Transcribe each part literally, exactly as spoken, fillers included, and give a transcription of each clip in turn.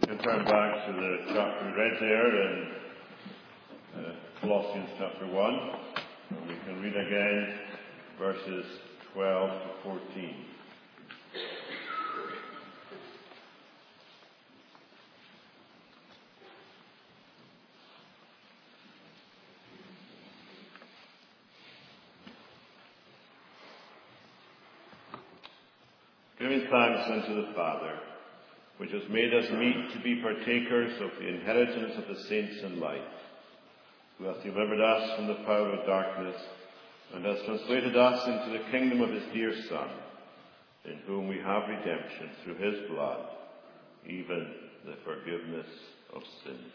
can turn back to the chapter we read there in uh, Colossians chapter one, and we can read again verses twelve to fourteen. Giving thanks unto the Father, which has made us meet to be partakers of the inheritance of the saints in light, who hath delivered us from the power of darkness, and has translated us into the kingdom of his dear Son, in whom we have redemption through his blood, even the forgiveness of sins.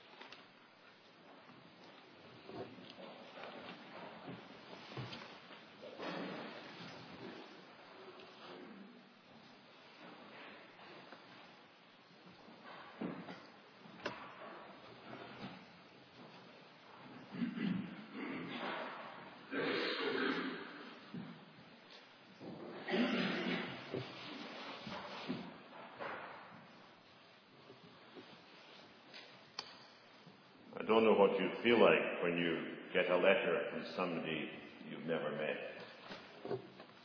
I don't know what you feel like when you get a letter from somebody you've never met.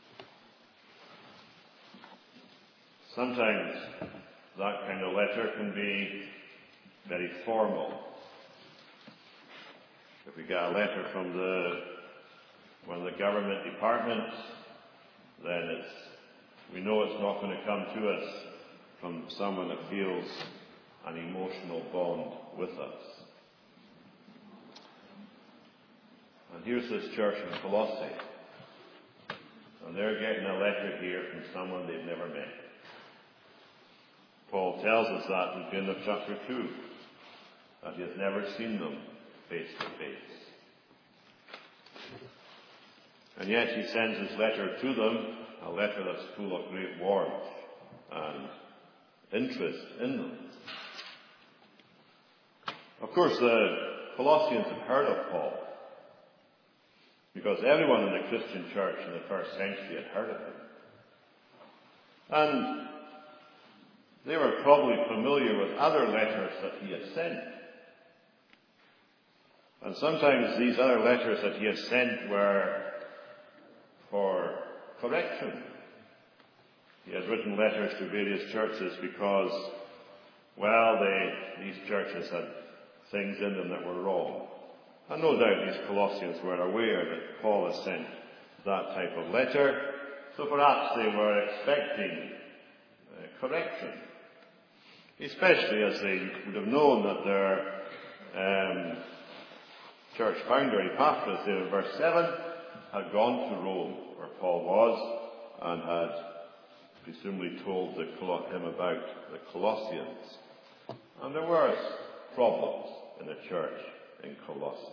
Sometimes that kind of letter can be very formal. If we get a letter from the one of the government departments, then it's we know it's not going to come to us from someone that feels an emotional bond with us. And here's this church in Colossae, and they're getting a letter here from someone they've never met. Paul tells us that in the beginning of chapter two, that he has never seen them face to face. And yet he sends his letter to them, a letter that's full of great warmth and interest in them. Of course, the Colossians had heard of Paul, because everyone in the Christian church in the first century had heard of him. And they were probably familiar with other letters that he had sent. And sometimes these other letters that he had sent were for correction. He had written letters to various churches because, well, they, these churches had things in them that were wrong. And no doubt these Colossians were aware that Paul had sent that type of letter, so perhaps they were expecting uh, correction. Especially as they would have known that their um, church founder, Epaphras, there in verse seven, had gone to Rome, where Paul was, and had presumably told the, him about the Colossians. And there were problems in the church in Colossae.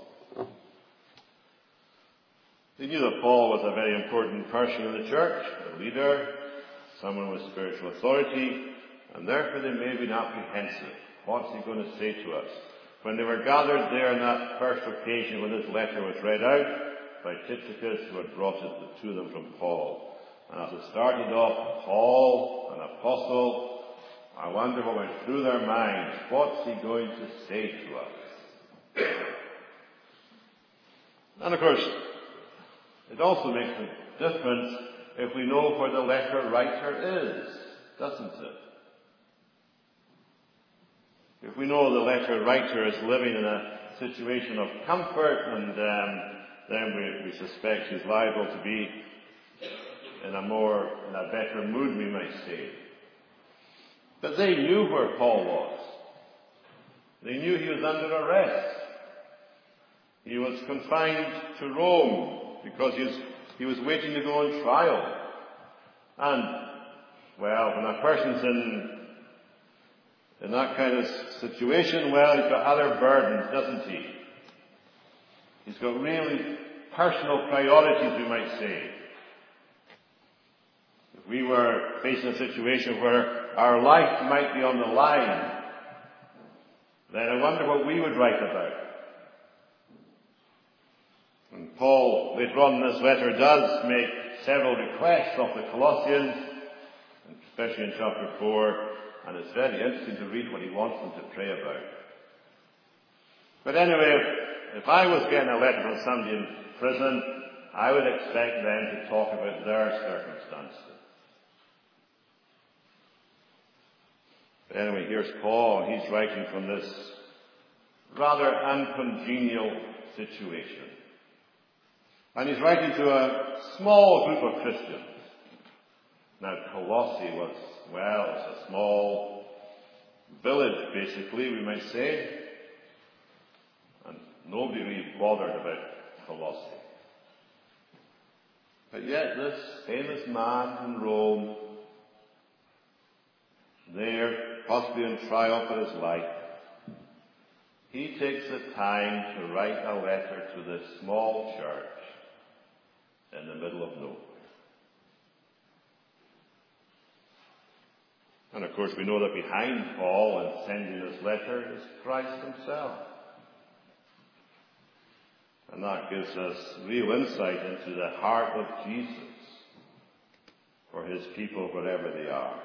They knew that Paul was a very important person in the church, a leader, someone with spiritual authority, and therefore they may have been apprehensive. What's he going to say to us? When they were gathered there on that first occasion when this letter was read out by Tychicus, who had brought it to them from Paul. And as it started off, Paul, an apostle, I wonder what went through their minds. What's he going to say to us? And of course, it also makes a difference if we know where the letter writer is, doesn't it? If we know the letter writer is living in a situation of comfort, and um, then we, we suspect he's liable to be in a more, in a better mood, we might say. But they knew where Paul was. They knew he was under arrest. He was confined to Rome because he was, he was waiting to go on trial. And, well, when a person's in in that kind of situation, well, he's got other burdens, doesn't he? He's got really personal priorities, we might say. If we were facing a situation where our life might be on the line, then I wonder what we would write about. And Paul, later on in this letter, does make several requests of the Colossians, especially in chapter four, And it's very interesting to read what he wants them to pray about. But anyway, if, if I was getting a letter from somebody in prison, I would expect them to talk about their circumstances. But anyway, here's Paul. He's writing from this rather uncongenial situation. And he's writing to a small group of Christians. Now, Colossae was, well, it's a small village, basically, we might say. And nobody really bothered about Colossae. But yet this famous man in Rome, there, possibly in triumph of his life, he takes the time to write a letter to this small church in the middle of nowhere. And of course we know that behind Paul in sending this letter is Christ himself. And that gives us real insight into the heart of Jesus for his people wherever they are.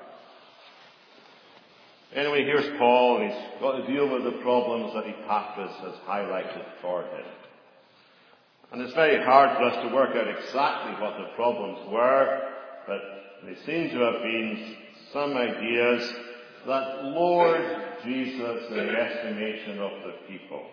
Anyway, here's Paul, and he's got to deal with the problems that Epaphras has highlighted for him. And it's very hard for us to work out exactly what the problems were, but they seem to have been some ideas that lowered Jesus in the estimation of the people.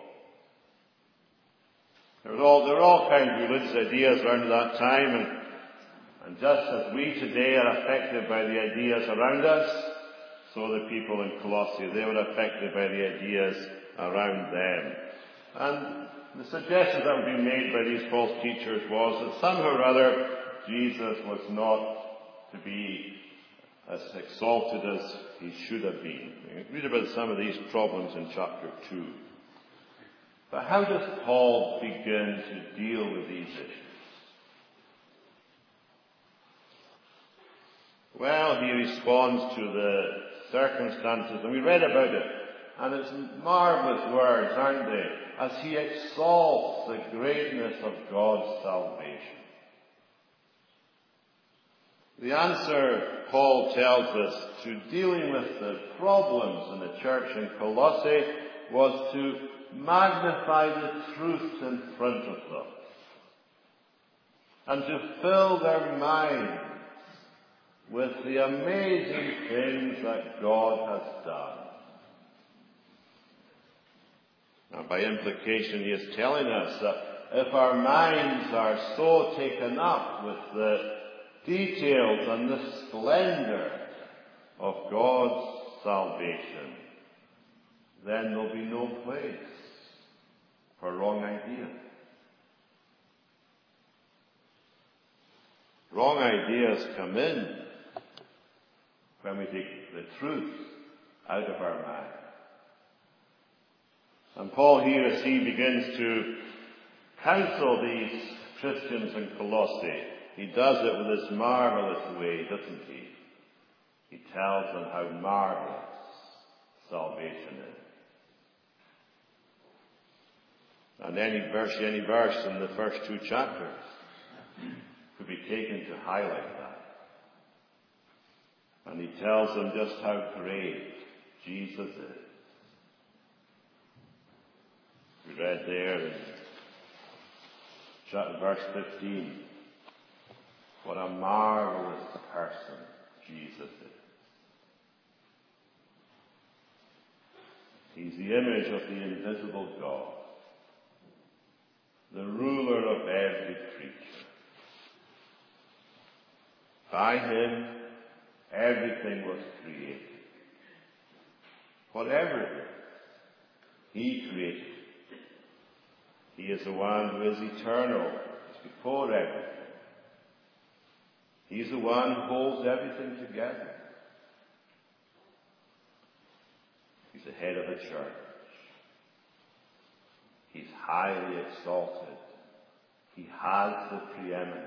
There were all, there were all kinds of religious ideas around that time, and, and just as we today are affected by the ideas around us, so the people in Colossae, they were affected by the ideas around them. And the suggestions that were being made by these false teachers was that somehow or other Jesus was not to be as exalted as he should have been. We can read about some of these problems in chapter two. But how does Paul begin to deal with these issues? Well, he responds to the circumstances, and we read about it, and it's marvelous words, aren't they, as he exalts the greatness of God's salvation. The answer, Paul tells us, to dealing with the problems in the church in Colossae was to magnify the truth in front of them and to fill their minds with the amazing things that God has done. Now, by implication, he is telling us that if our minds are so taken up with the details and the splendor of God's salvation, then there'll be no place for wrong ideas. Wrong ideas come in when we take the truth out of our mind. And Paul here, as he begins to counsel these Christians in Colossae, he does it with this marvelous way, doesn't he? He tells them how marvelous salvation is. And any verse, any verse in the first two chapters could be taken to highlight that. And he tells them just how great Jesus is. We read there in chapter verse fifteen, what a marvelous person Jesus is. He's the image of the invisible God, the ruler of every creature. By him, everything was created. Whatever it is, he created. He is the one who is eternal, is before everything. He's the one who holds everything together. He's the head of the church. He's highly exalted. He has the preeminence.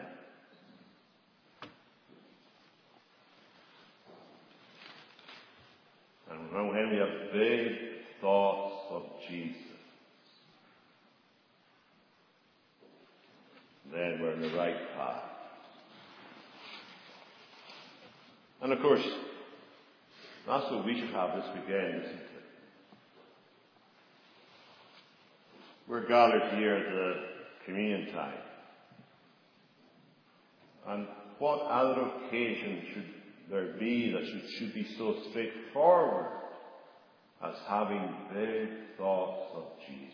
And when we have big thoughts of Jesus, then we're in the right path. And of course, That's what we should have this weekend, isn't it? We're gathered here at the communion time. And what other occasion should there be that should, should be so straightforward as having big thoughts of Jesus?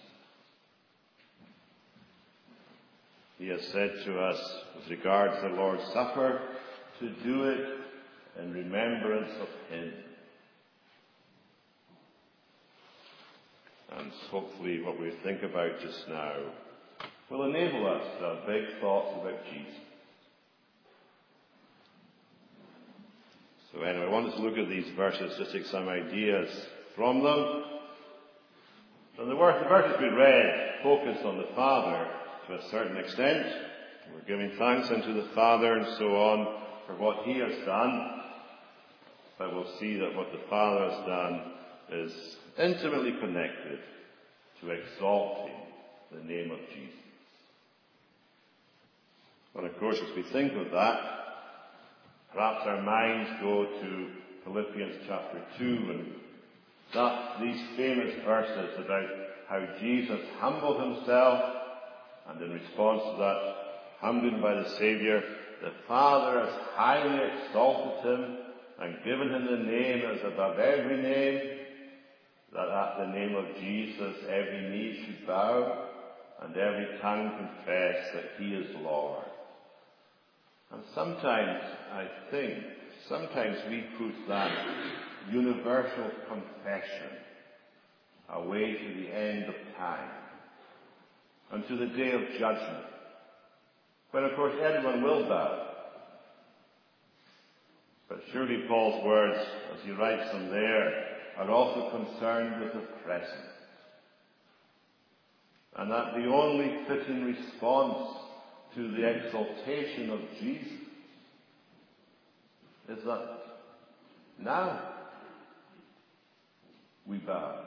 He has said to us, with regard to the Lord's Supper, to do it in remembrance of Him. And hopefully what we think about just now will enable us to have big thoughts about Jesus. So anyway, I wanted to look at these verses, just take some ideas from them. And the verses we read focus on the Father to a certain extent. We're giving thanks unto the Father and so on for what He has done. But we'll see that what the Father has done is intimately connected to exalting the name of Jesus. And of course, as we think of that, perhaps our minds go to Philippians chapter two and that, these famous verses about how Jesus humbled Himself, and in response to that humbling by the Saviour, the Father has highly exalted Him and given Him the name as above every name, that at the name of Jesus every knee should bow and every tongue confess that He is Lord. And sometimes, I think, sometimes we put that universal confession away to the end of time and to the day of judgment, when of course everyone will bow. But surely Paul's words, as he writes them there, are also concerned with the present. And that the only fitting response to the exaltation of Jesus is that now we bow.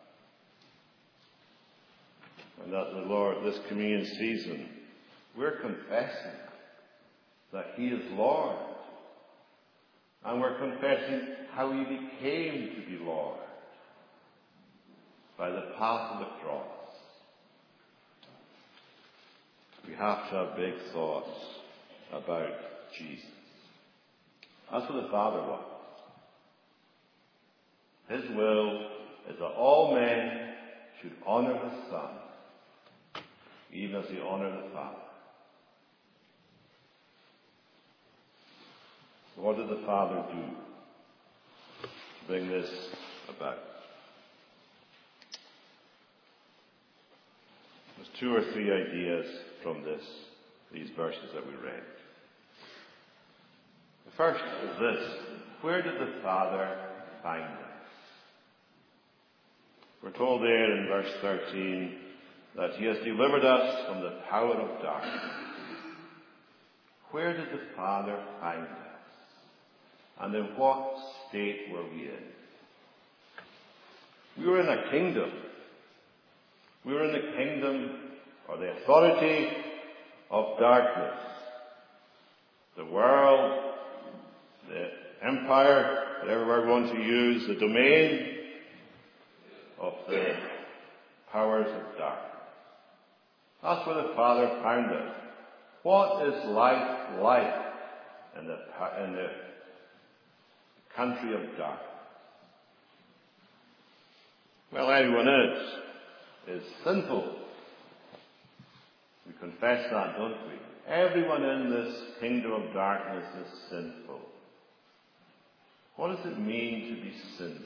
And that the Lord, this communion season, we're confessing that He is Lord. And we're confessing how He became to be Lord by the path of the cross. We have to have big thoughts about Jesus. That's what the Father wants. His will is that all men should honour the Son, even as they honour the Father. So what did the Father do to bring this about? There's two or three ideas from this, these verses that we read. The first is this: where did the Father find us? We're told there in verse thirteen that He has delivered us from the power of darkness. Where did the Father find us? And in what state were we in? We were in a kingdom. We were in the kingdom or the authority of darkness. The world, the empire, whatever we're going to use, the domain of the powers of darkness. That's where the Father found us. What is life like in the, in the country of darkness? Well, everyone is, is sinful. We confess that, don't we? Everyone in this kingdom of darkness is sinful. What does it mean to be sinful?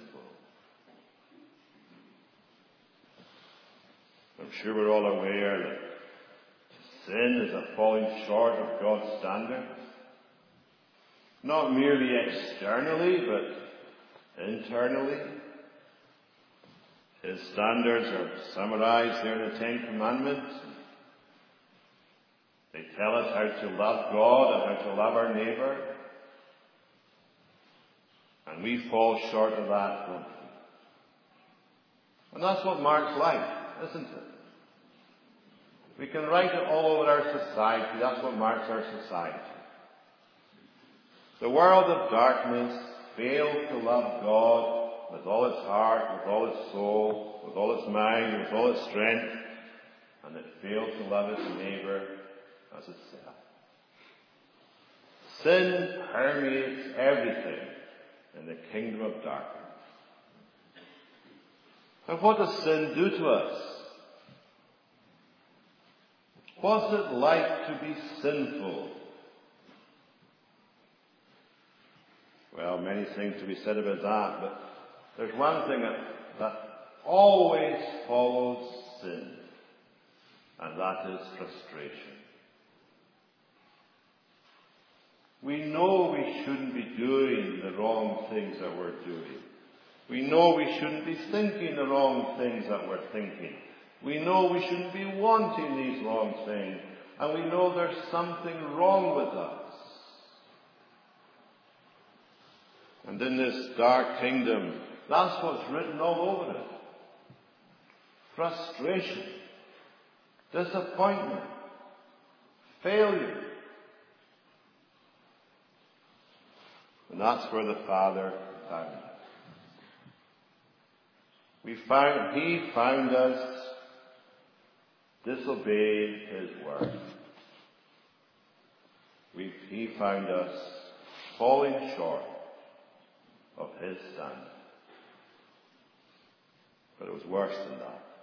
I'm sure we're all aware that sin is a falling short of God's standards. Not merely externally, but internally. His standards are summarized there in the Ten Commandments. They tell us how to love God and how to love our neighbour. And we fall short of that, don't we? And that's what marks life, isn't it? We can write it all over our society. That's what marks our society. The world of darkness failed to love God with all its heart, with all its soul, with all its mind, with all its strength, and it failed to love its neighbour as itself. Sin permeates everything in the kingdom of darkness. And what does sin do to us? What's it like to be sinful? Well, many things to be said about that, but there's one thing that, that always follows sin, and that is frustration. We know we shouldn't be doing the wrong things that we're doing. We know we shouldn't be thinking the wrong things that we're thinking. We know we shouldn't be wanting these wrong things. And we know there's something wrong with us. And in this dark kingdom, that's what's written all over it. Frustration, disappointment, failure. And that's where the Father found us. We found, He found us disobeying His word. We, he found us falling short of His standard. But it was worse than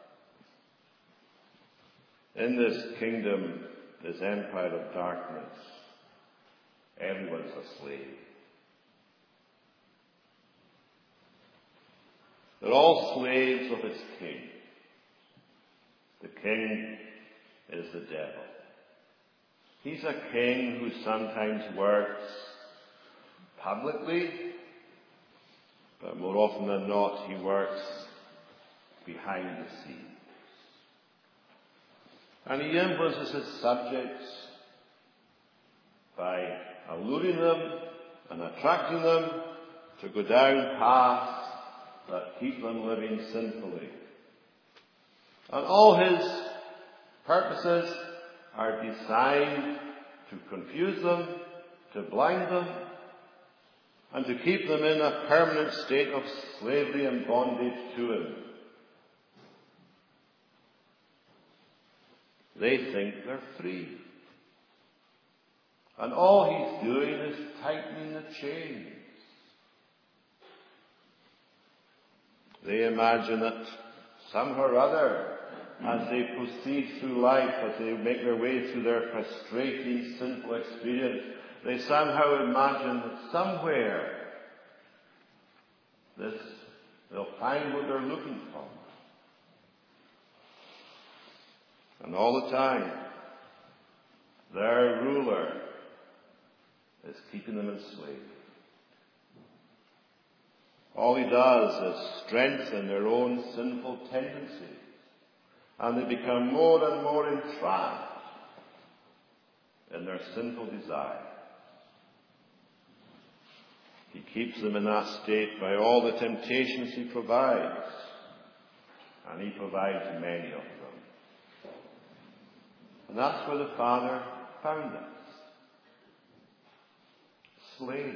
that. In this kingdom, this empire of darkness, everyone's a slave. They're all slaves of its king. The king is the devil. He's a king who sometimes works publicly, but more often than not he works behind the scenes. And he influences his subjects by alluring them and attracting them to go down paths that keep them living sinfully. And all his purposes are designed to confuse them, to blind them, and to keep them in a permanent state of slavery and bondage to him. They think they're free. And all he's doing is tightening the chains. They imagine that somehow or other, as they proceed through life, as they make their way through their frustrating, sinful experience, they somehow imagine that somewhere this, they'll find what they're looking for. And all the time, their ruler is keeping them enslaved. All he does is strengthen their own sinful tendencies, and they become more and more entrapped in their sinful desire. He keeps them in that state by all the temptations he provides, and he provides many of them. And that's where the Father found us. Slaves.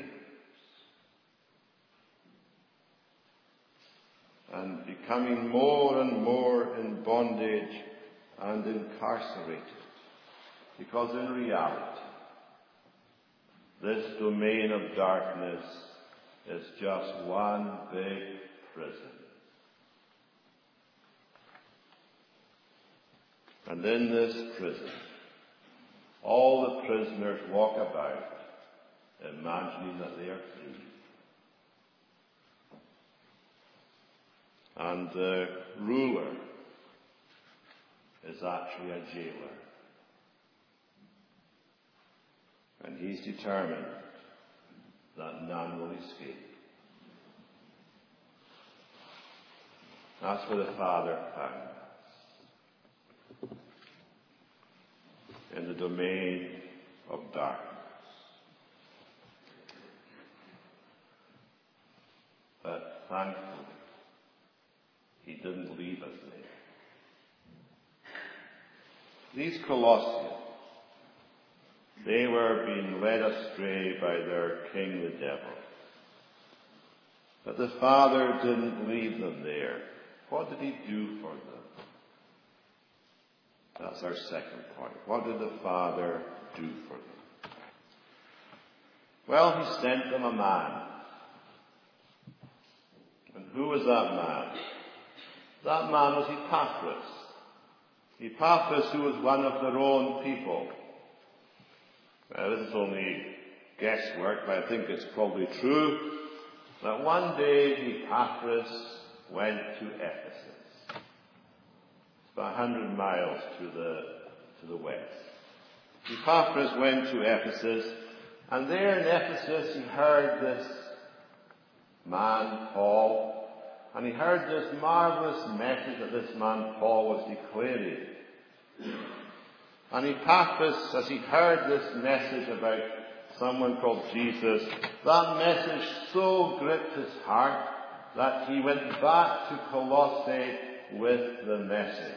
And becoming more and more in bondage and incarcerated. Because in reality, this domain of darkness is just one big prison. And in this prison, all the prisoners walk about imagining that they are free. And the ruler is actually a jailer. And he's determined that none will escape. That's where the Father found us. In the domain of darkness. But thankfully, he didn't leave us there. These Colossians, they were being led astray by their king, the devil. But the Father didn't leave them there. What did he do for them? That's our second point. What did the Father do for them? Well, he sent them a man. And who was that man? That man was Epaphras. Epaphras, who was one of their own people. Now, this is only guesswork, but I think it's probably true, that one day Epaphras went to Ephesus. It's about a hundred miles to the, to the west. Epaphras went to Ephesus, and there in Ephesus he heard this man, Paul, and he heard this marvelous message that this man, Paul, was declaring. And Epaphras, as he heard this message about someone called Jesus, that message so gripped his heart that he went back to Colossae with the message.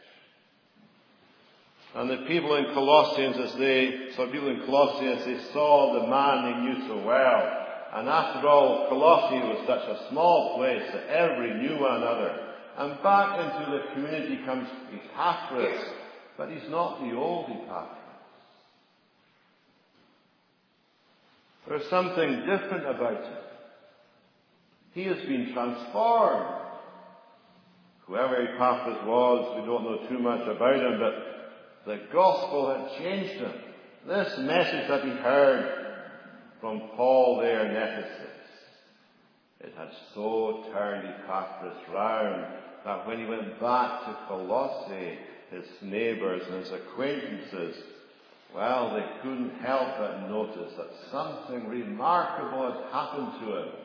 And the people in Colossians, as they, some people in Colossae, as they saw the man they knew so well, and after all, Colossae was such a small place that everybody knew one another. And back into the community comes Epaphras, but he's not the old Epaphras. There's something different about him. He has been transformed. Whoever Epaphras was, we don't know too much about him, but the gospel had changed him. This message that he heard from Paul there in Ephesus, it had so turned Epaphras round that when he went back to Colossae, his neighbours and his acquaintances, well, they couldn't help but notice that something remarkable had happened to him.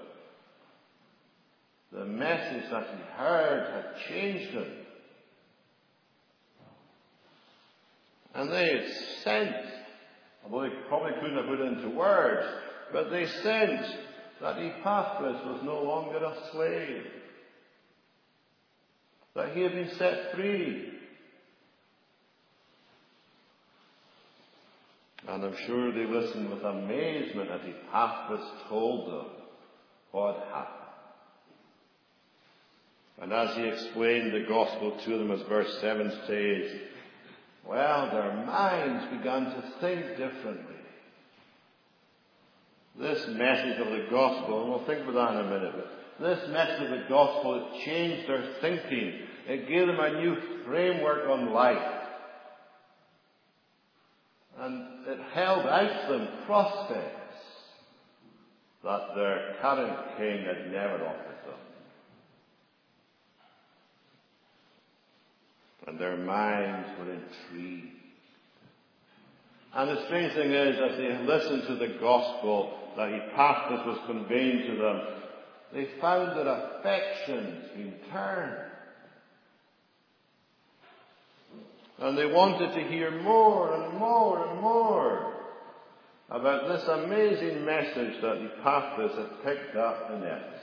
The message that he heard had changed him. And they sensed, although they probably couldn't have put it into words, but they sensed that Epaphras was no longer a slave. That he had been set free. And I'm sure they listened with amazement as Epaphras told them what had happened. And as he explained the gospel to them, as verse seven says, well, their minds began to think differently. This message of the gospel, and we'll think about that in a minute, but this message of the gospel, it changed their thinking. It gave them a new framework on life. And it held out to them prospects that their current king had never offered them. And their minds were intrigued. And the strange thing is, as they listened to the gospel that Epaphras was conveying to them, they found their affections being turned. And they wanted to hear more and more and more about this amazing message that Epaphras had picked up in Ephesus.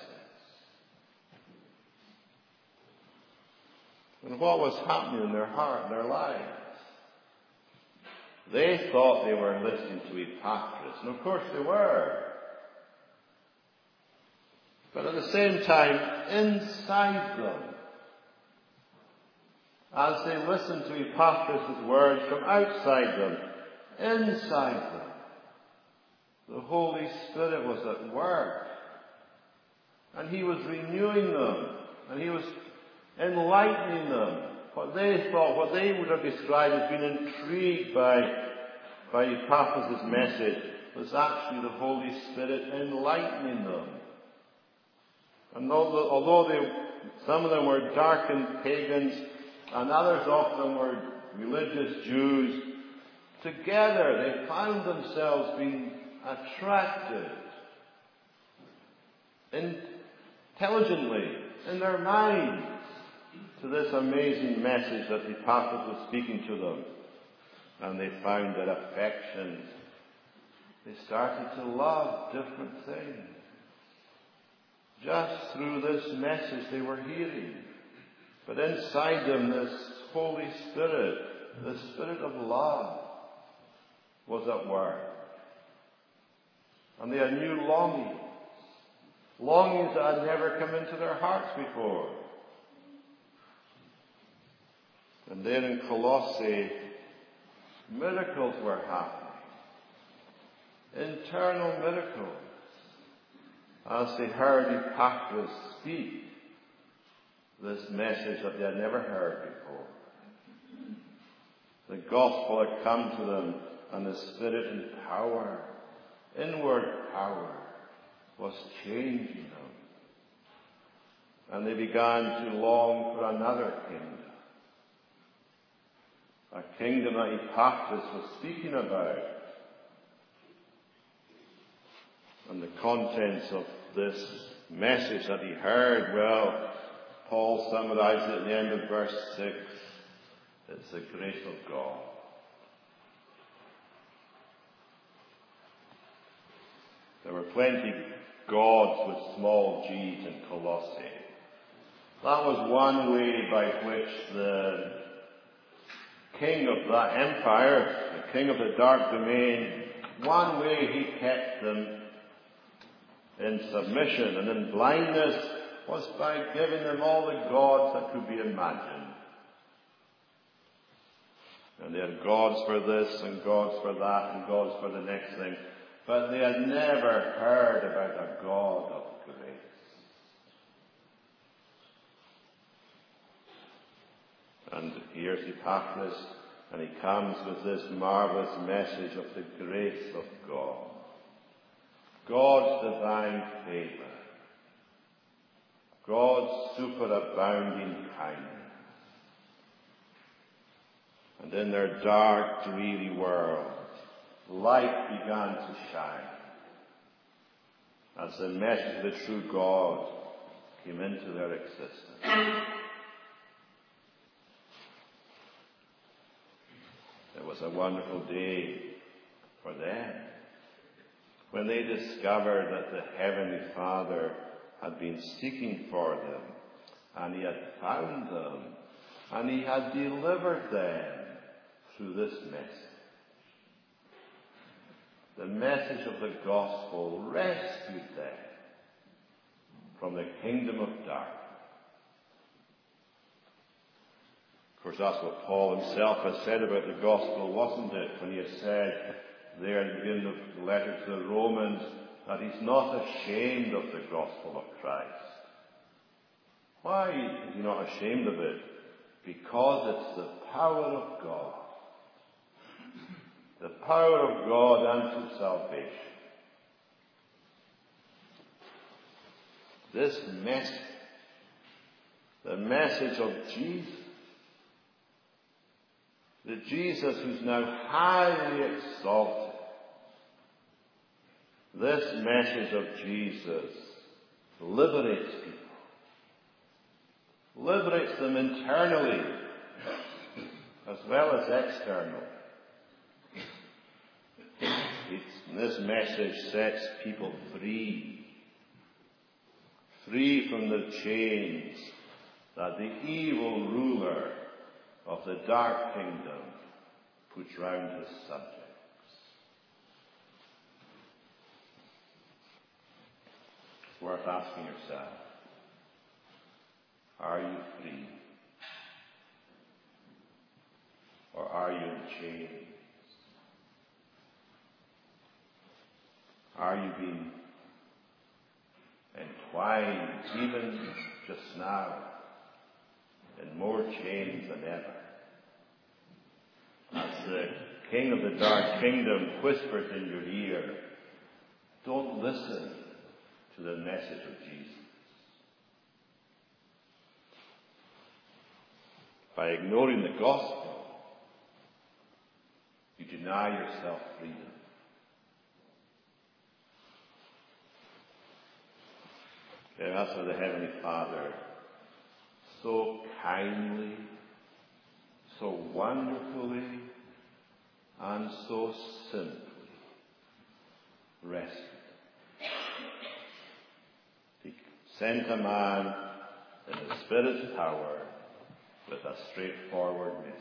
And what was happening in their heart, their lives. They thought they were listening to Epaphras, and of course they were. But at the same time, inside them, as they listened to Epaphras' words from outside them, inside them, the Holy Spirit was at work. And he was renewing them, and he was enlightening them. What they thought, what they would have described as being intrigued by, by Epaphras' message, was actually the Holy Spirit enlightening them. And although, although they, some of them were darkened pagans, and others of them were religious Jews, together they found themselves being attracted intelligently in their minds to this amazing message that Epaphras was speaking to them. And they found their affections. They started to love different things. Just through this message they were hearing. But inside them, this Holy Spirit, the Spirit of love, was at work. And they had new longings. longings that had never come into their hearts before. And then in Colossae, miracles were happening. Internal miracles. As they heard Epaphras speak this message that they had never heard before. The gospel had come to them, and the Spirit and power, inward power, was changing them. And they began to long for another kingdom. A kingdom that Epaphras was speaking about. And the contents of this message that he heard, well, Paul summarized it at the end of verse six. It's the grace of God. There were plenty gods with small g's in Colossae. That was one way by which the king of that empire, the king of the dark domain, one way he kept them in submission and in blindness was by giving them all the gods that could be imagined. And they had gods for this and gods for that and gods for the next thing. But they had never heard about a God of grace. And here's Epaphras, and he comes with this marvelous message of the grace of God. God's divine favor. God's superabounding kindness. And in their dark, dreary world, light began to shine as the message of the true God came into their existence. It was a wonderful day for them when they discovered that the Heavenly Father had been seeking for them, and He had found them, and He had delivered them through this message. The message of the gospel rescued them from the kingdom of darkness. Of course, that's what Paul himself has said about the gospel, wasn't it? When he has said there in the beginning of the letter to the Romans that he's not ashamed of the gospel of Christ. Why is he not ashamed of it? Because it's the power of God. The power of God unto salvation. This message, the message of Jesus, the Jesus who's now highly exalted, this message of Jesus liberates people, liberates them internally as well as externally. It's, this message sets people free, free from the chains that the evil ruler of the dark kingdom puts round his subjects. It's worth asking yourself, are you free? Or are you in chains? Are you being entwined, even just now, in more chains than ever? As the king of the dark kingdom whispers in your ear, don't listen to the message of Jesus. By ignoring the gospel, you deny yourself freedom. And that's why the Heavenly Father so kindly, so wonderfully, and so simply rescued. He sent a man in the Spirit's power with a straightforward message.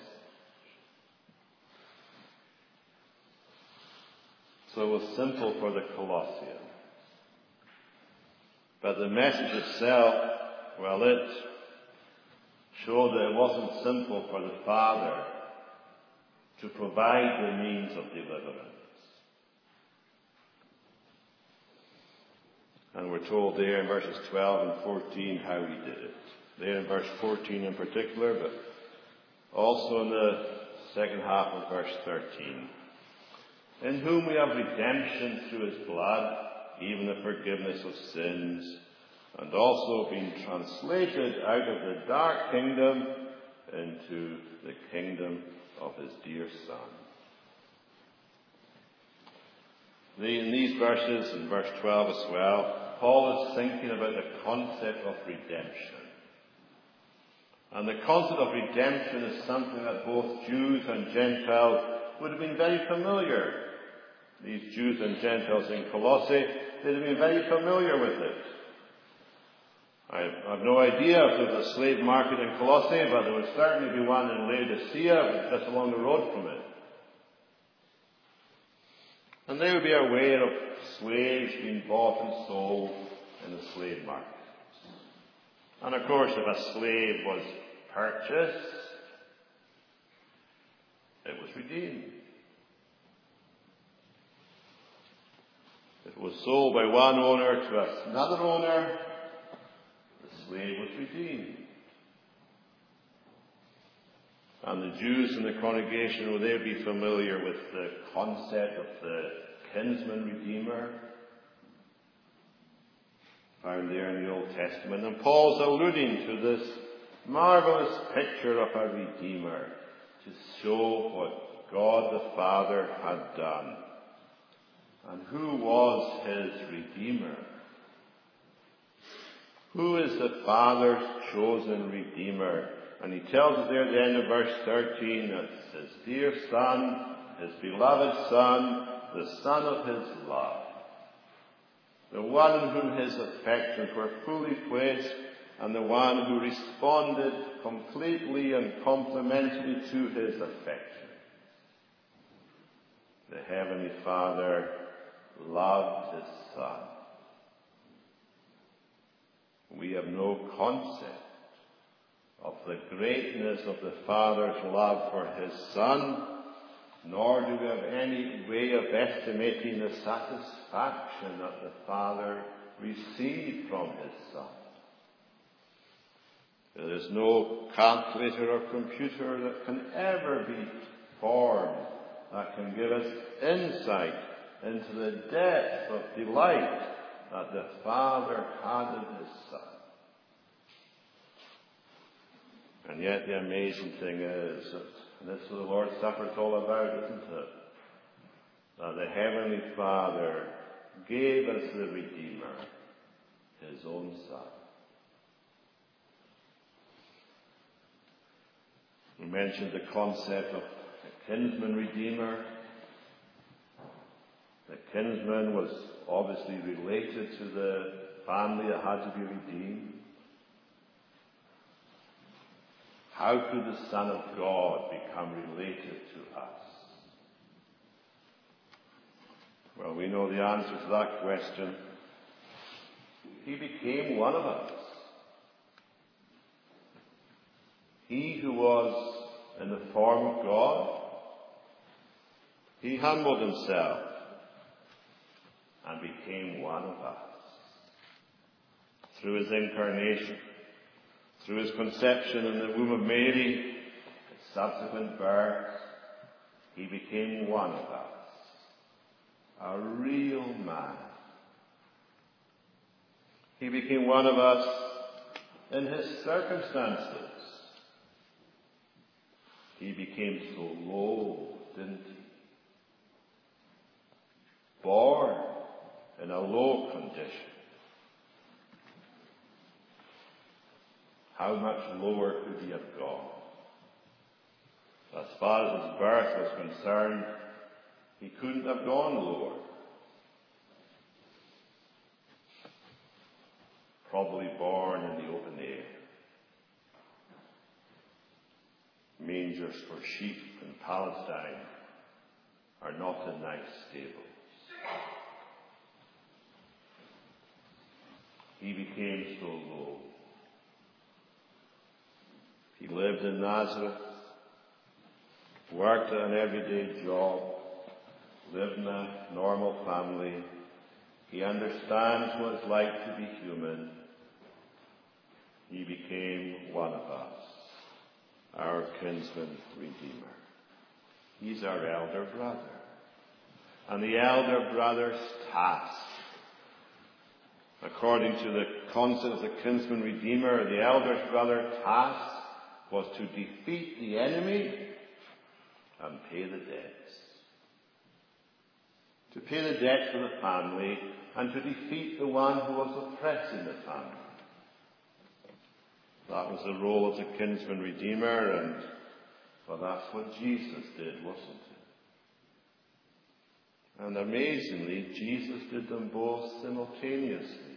So it was simple for the Colossians. But the message itself, well, it showed that it wasn't simple for the Father to provide the means of deliverance. And we're told there in verses twelve and fourteen how he did it. There in verse fourteen in particular, but also in the second half of verse thirteen. In whom we have redemption through his blood, even the forgiveness of sins, and also been translated out of the dark kingdom into the kingdom of his dear Son. In these verses, in verse twelve as well, Paul is thinking about the concept of redemption. And the concept of redemption is something that both Jews and Gentiles would have been very familiar. These Jews and Gentiles in Colossae, they'd have been very familiar with it. I have no idea if there was a slave market in Colossae, but there would certainly be one in Laodicea, just along the road from it. And they would be aware of slaves being bought and sold in the slave market. And of course, if a slave was purchased, it was redeemed. If it was sold by one owner to another owner, the slave was redeemed. And the Jews in the congregation, will they be familiar with the concept of the kinsman redeemer found there in the Old Testament? And Paul's alluding to this marvelous picture of a redeemer to show what God the Father had done. And who was his redeemer? Who is the Father's chosen redeemer? And he tells us there at the end of verse thirteen that his dear Son, his beloved Son, the Son of his love, the one in whom his affections were fully placed, and the one who responded completely and complementary to his affection. The Heavenly Father loved his Son. We have no concept of the greatness of the Father's love for his Son, nor do we have any way of estimating the satisfaction that the Father received from his Son. There is no calculator or computer that can ever be formed that can give us insight into the depth of delight that the Father had in his Son. And yet the amazing thing is that, and this is what the Lord's Supper is all about, isn't it? That the Heavenly Father gave us the Redeemer, his own Son. We mentioned the concept of a kinsman redeemer. The kinsman was obviously related to the family that had to be redeemed. How could the Son of God become related to us? Well, we know the answer to that question. He became one of us. He who was in the form of God, he humbled himself and became one of us. Through his incarnation, through his conception in the womb of Mary, his subsequent birth, he became one of us. A real man. He became one of us in his circumstances. He became so low, didn't he? Born in a low condition. How much lower could he have gone? As far as his birth was concerned, he couldn't have gone lower. Probably born in the open air. Mangers for sheep in Palestine are not in nice stables. he became so low. He lived in Nazareth, worked an everyday job, lived in a normal family. He understands what it's like to be human. He became one of us, our kinsman redeemer. He's our elder brother. And the elder brother's task, according to the concept of the kinsman redeemer, the elder brother's task was to defeat the enemy and pay the debts. To pay the debts of the family and to defeat the one who was oppressing the family. That was the role of the kinsman redeemer, and well, that's what Jesus did, wasn't it? And amazingly, Jesus did them both simultaneously.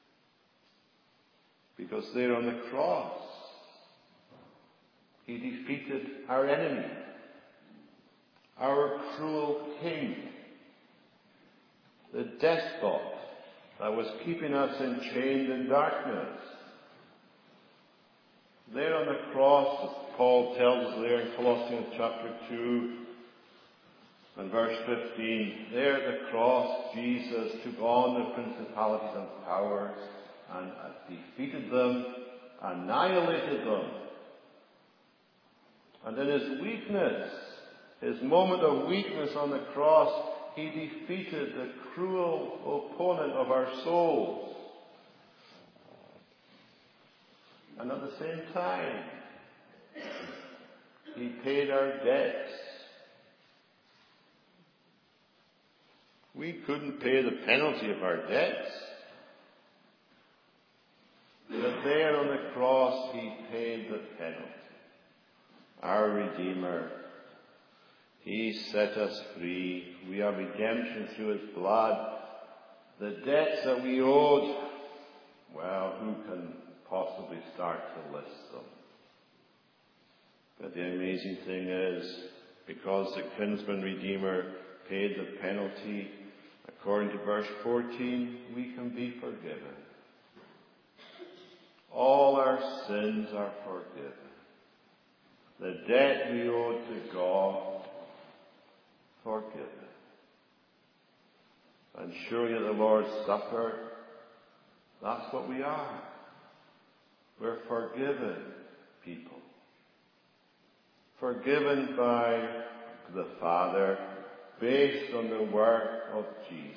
Because there on the cross, he defeated our enemy, our cruel king, the despot that was keeping us enchained in darkness. There on the cross, as Paul tells us there in Colossians chapter two and verse fifteen, there at the cross, Jesus took on the principalities and powers and defeated them, annihilated them. And in his weakness, his moment of weakness on the cross, he defeated the cruel opponent of our souls. And at the same time, he paid our debts. We couldn't pay the penalty of our debts. But there on the cross, he paid the penalty. Our Redeemer. He set us free. We have redemption through his blood. The debts that we owed, well, who can possibly start to list them? But the amazing thing is, because the kinsman redeemer paid the penalty, according to verse fourteen, we can be forgiven. All our sins are forgiven. The debt we owe to God, forgiven. And surely at the Lord's Supper, that's what we are. We're forgiven people. Forgiven by the Father, based on the work of Jesus.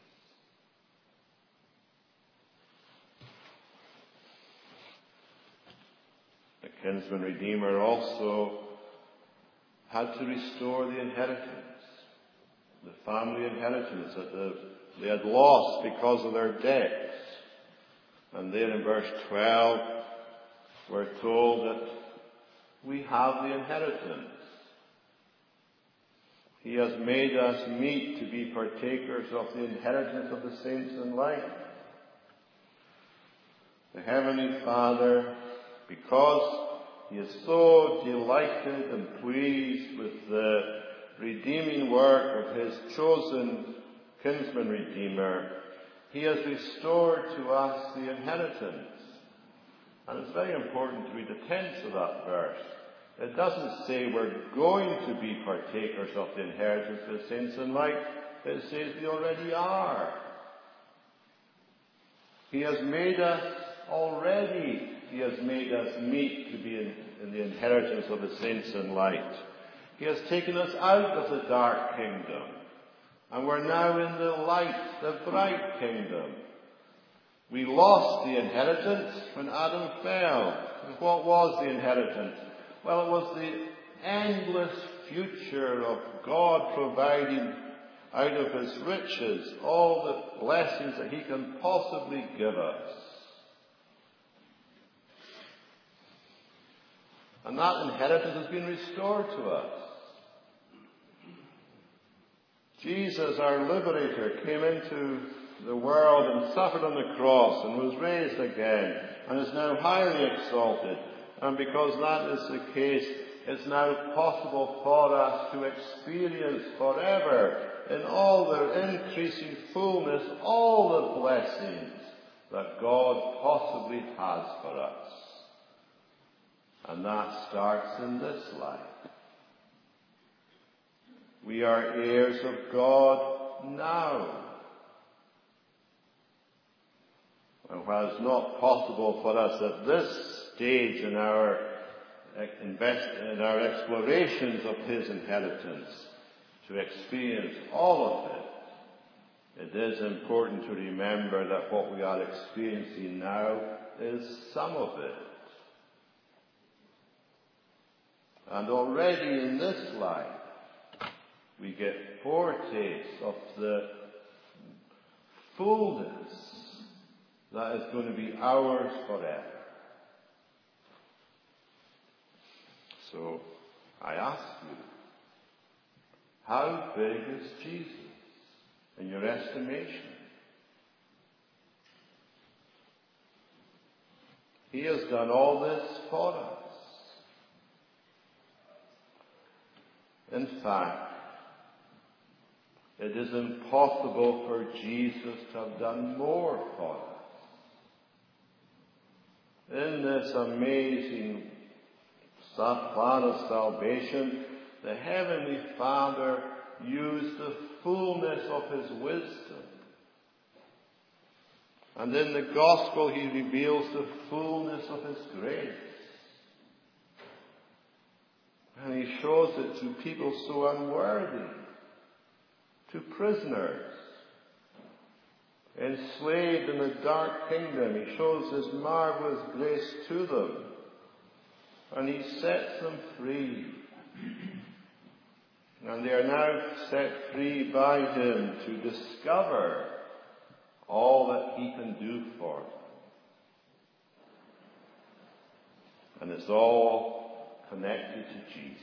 The kinsman redeemer also had to restore the inheritance, the family inheritance that the, they had lost because of their debts. And there in verse twelve, we're told that we have the inheritance. He has made us meet to be partakers of the inheritance of the saints in light. The Heavenly Father, because he is so delighted and pleased with the redeeming work of his chosen kinsman redeemer, he has restored to us the inheritance. And it's very important to read the tense of that verse. It doesn't say we're going to be partakers of the inheritance of the saints in light. It says we already are. He has made us already. He has made us meet to be in, in the inheritance of the saints in light. He has taken us out of the dark kingdom. And we're now in the light, the bright kingdom. We lost the inheritance when Adam fell. And what was the inheritance? Well, it was the endless future of God providing out of his riches all the blessings that he can possibly give us. And that inheritance has been restored to us. Jesus, our liberator, came into the world and suffered on the cross and was raised again and is now highly exalted. And because that is the case, it's now possible for us to experience forever in all their increasing fullness all the blessings that God possibly has for us. And that starts in this life. We are heirs of God now. And while it's not possible for us at this stage in our invest in our explorations of his inheritance to experience all of it, it is important to remember that what we are experiencing now is some of it. And already in this life, we get foretastes of the fullness that is going to be ours forever. So, I ask you, how big is Jesus in your estimation? He has done all this for us. In fact, it is impossible for Jesus to have done more for us. In this amazing plan of salvation, the Heavenly Father used the fullness of his wisdom. And in the Gospel he reveals the fullness of his grace. And he shows it to people so unworthy, to prisoners, enslaved in the dark kingdom. He shows his marvelous grace to them. And he sets them free. And they are now set free by him to discover all that he can do for them. And it's all connected to Jesus.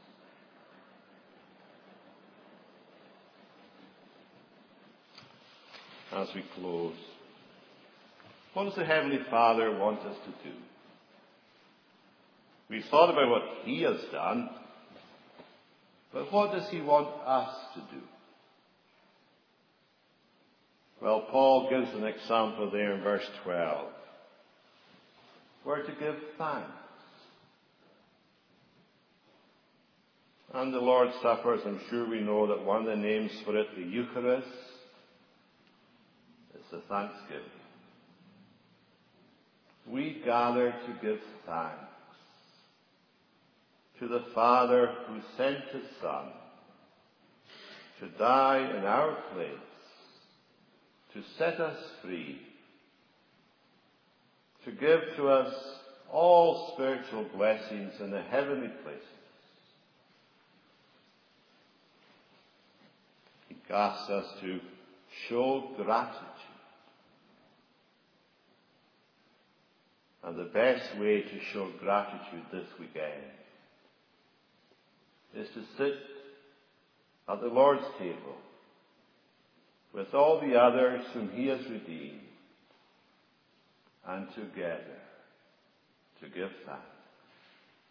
As we close, what does the Heavenly Father want us to do? We've thought about what he has done, but what does he want us to do? Well, Paul gives an example there in verse twelve. We're to give thanks. And the Lord's Supper, as I'm sure we know, that one of the names for it, the Eucharist, is the thanksgiving. We gather to give thanks to the Father who sent his Son to die in our place, to set us free, to give to us all spiritual blessings in the heavenly places. He asks us to show gratitude. And the best way to show gratitude this weekend is to sit at the Lord's table with all the others whom he has redeemed, and together to give thanks.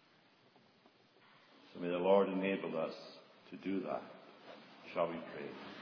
So may the Lord enable us to do that. Shall we pray?